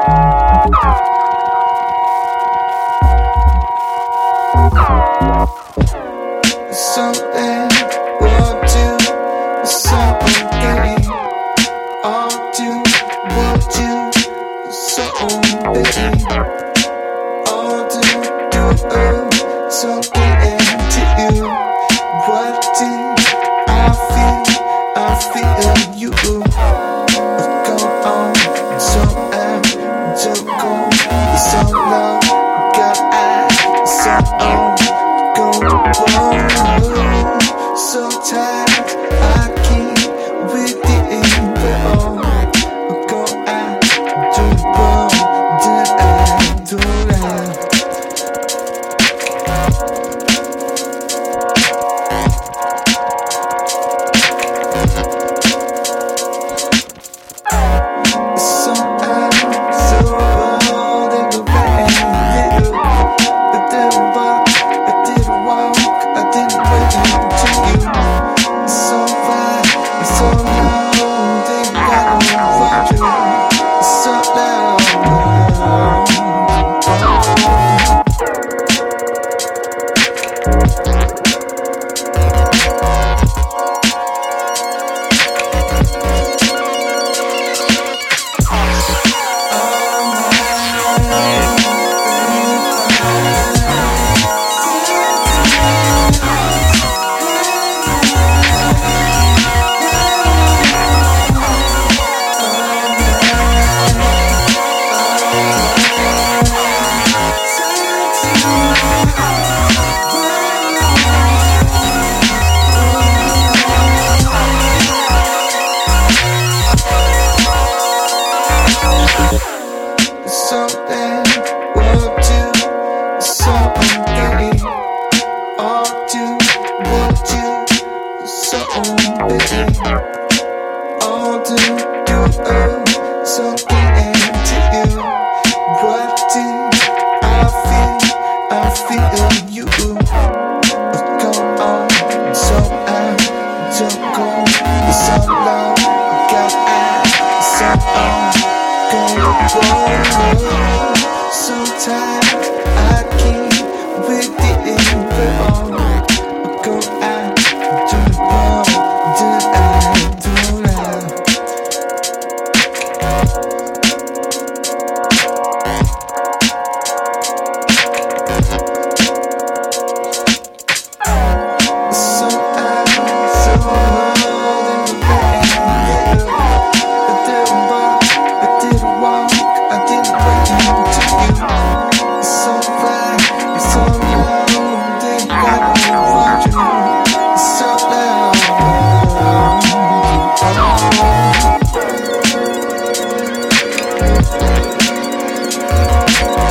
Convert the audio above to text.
Something we'll do, so okay. I'll do, we'll do, so baby. I'll do, so get into you. What do I feel? I feel you. Go on, so I'm so cold, so low. Got eyes, so on, go. So tired, I can't with it, but oh, go out to the world, I do that. So I'm so bored in the rain, I didn't walk, I didn't wait to you. So far, so long, they got you. So loud. Something we'll do, so okay. I'll do, we'll do, so baby. I'll do, so get into you. What do I feel? I feel you. Go on, so I'm so cold, so low. Got eyes, so on. So tired, I can't with it, but oh, go out to the world, I do that. So I'm so low in the rain, I didn't walk, I didn't wait to you. So far, so long, they got you. So loud.